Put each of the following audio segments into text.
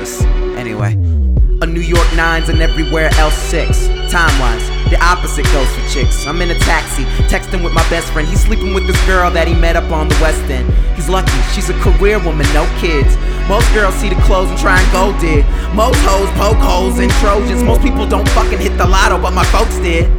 6. Anyway, a New York 9's and everywhere else 6. Time-wise, the opposite goes for chicks. I'm in a taxi, texting with my best friend. He's sleeping with this girl that he met up on the West End. He's lucky, she's a career woman, no kids. Most girls see the clothes and try and go dig. Most hoes poke holes in Trojans. Most people don't fucking hit the lotto, but my folks did.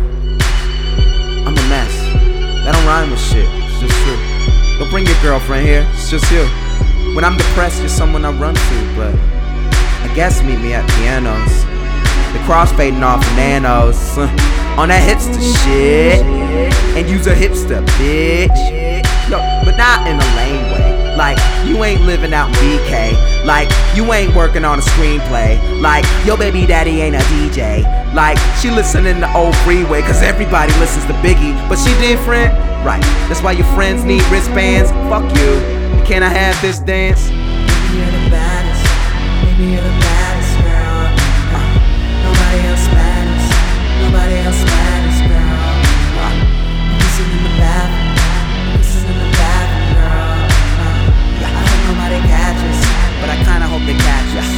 I'm a mess. That don't rhyme with shit, it's just true. Don't bring your girlfriend here, it's just you. When I'm depressed, you're someone I run to, but I guess meet me at pianos. The crossfading off the nanos, on that hipster shit. And use a hipster, bitch. Yo, but not in a lame way. Like, you ain't living out in BK. Like, you ain't working on a screenplay. Like, your baby daddy ain't a DJ. Like, she listening to Old Freeway, cause everybody listens to Biggie. But she different, right? That's why your friends need wristbands. Fuck you. Can I have this dance? Maybe you're the baddest. Maybe you're the baddest, girl. Nobody else matters. Nobody else matters, girl. Kissing in the bathroom. Kissing in the bathroom, girl. I hope nobody catches, but I kinda hope they catch us.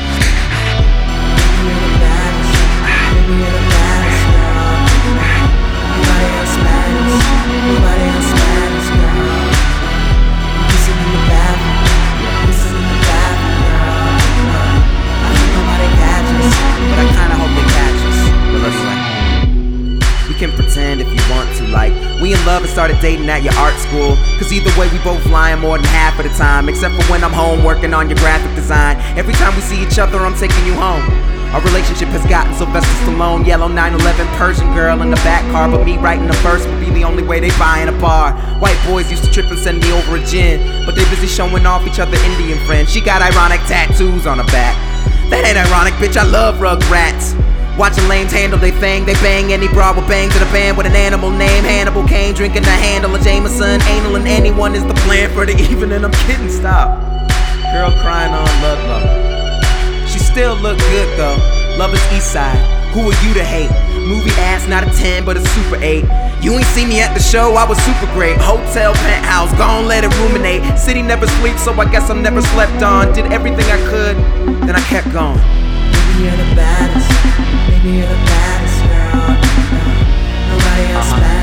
Maybe you're the baddest. Maybe you're the baddest, girl. Nobody else matters. Nobody else matters, girl. Kissing in the bathroom. Kissing in the bathroom, girl. I hope nobody catches, but I kinda hope they catch us. But anyway, we can pretend if you want to, like we in love and started dating at your art school. Cause either way we both lying more than half of the time. Except for when I'm home working on your graphic design. Every time we see each other I'm taking you home. Our relationship has gotten Sylvester Stallone, yellow 911 Persian girl in the back car. But me writing a verse would be the only way they buy in a bar. White boys used to trip and send me over a gin, but they busy showing off each other Indian friends. She got ironic tattoos on her back. That ain't ironic, bitch, I love Rugrats. Watching lames handle they thing, they bang any broad with bang to the band with an animal name. Hannibal Caine drinking the handle of Jameson. Anal and anyone is the plan for the evening. I'm kidding, stop. Girl crying on Ludlow. She still look good though. Love is Eastside. Who are you to hate? Movie ass, not a 10 but a super 8. You ain't see me at the show, I was super great. Hotel penthouse, gon' let it ruminate. City never sleeps, so I guess I'm never slept on. Did everything I could, then I kept going. Maybe you're the baddest. Maybe you're the baddest, girl. Nobody else matters.